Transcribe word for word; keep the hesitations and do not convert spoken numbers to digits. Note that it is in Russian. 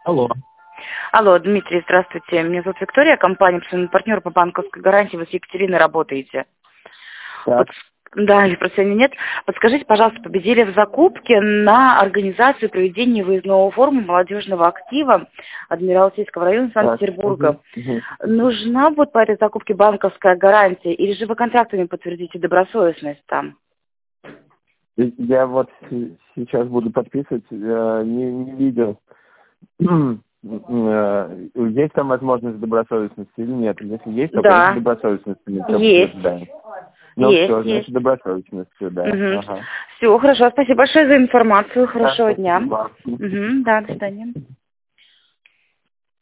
Алло. Алло, Дмитрий, здравствуйте. Меня зовут Виктория, компания «Постоянный партнер» по банковской гарантии. Вы с Екатериной работаете. Так. Под... Да, или просто сегодня нет. Подскажите, пожалуйста, победили в закупке на организацию проведения выездного форума молодежного актива Адмиралтейского района Санкт-Петербурга. Угу, угу. Нужна будет по этой закупке банковская гарантия, или же вы контрактами подтвердите добросовестность там? Я вот сейчас буду подписывать, э, не, не видел. Э, Есть там возможность добросовестности или нет? Если есть, то, Да. конечно, добросовестность мы всё Есть. подтверждаем. Ну Есть, все, есть. значит, добросовестностью, да. Угу. Ага. Все, хорошо. Спасибо большое за информацию. Хорошего Да, дня. спасибо. Угу. Да, до свидания.